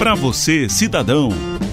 Para você, cidadão.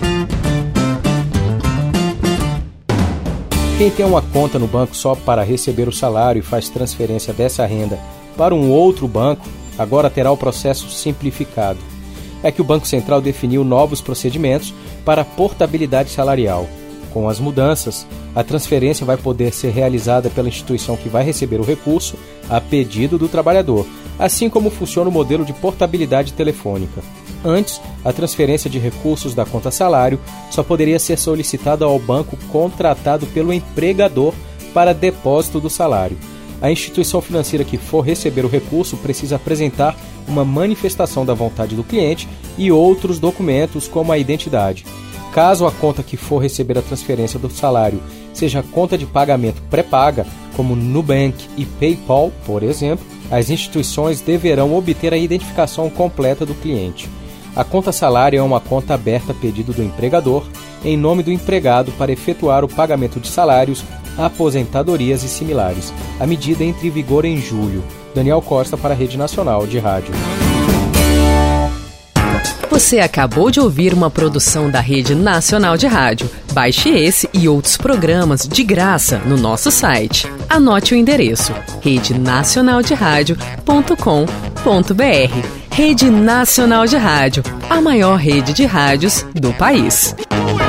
Quem tem uma conta no banco só para receber o salário e faz transferência dessa renda para um outro banco, agora terá o processo simplificado. É que o Banco Central definiu novos procedimentos para a portabilidade salarial. Com as mudanças, a transferência vai poder ser realizada pela instituição que vai receber o recurso a pedido do trabalhador, assim como funciona o modelo de portabilidade telefônica. Antes, a transferência de recursos da conta salário só poderia ser solicitada ao banco contratado pelo empregador para depósito do salário. A instituição financeira que for receber o recurso precisa apresentar uma manifestação da vontade do cliente e outros documentos como a identidade. Caso a conta que for receber a transferência do salário seja conta de pagamento pré-paga, como Nubank e PayPal, por exemplo, as instituições deverão obter a identificação completa do cliente. A conta salário é uma conta aberta a pedido do empregador, em nome do empregado, para efetuar o pagamento de salários, aposentadorias e similares. A medida entra em vigor em julho. Daniel Costa para a Rede Nacional de Rádio. Você acabou de ouvir uma produção da Rede Nacional de Rádio. Baixe esse e outros programas de graça no nosso site. Anote o endereço: redenacionalderadio.com.br. Rede Nacional de Rádio, a maior rede de rádios do país.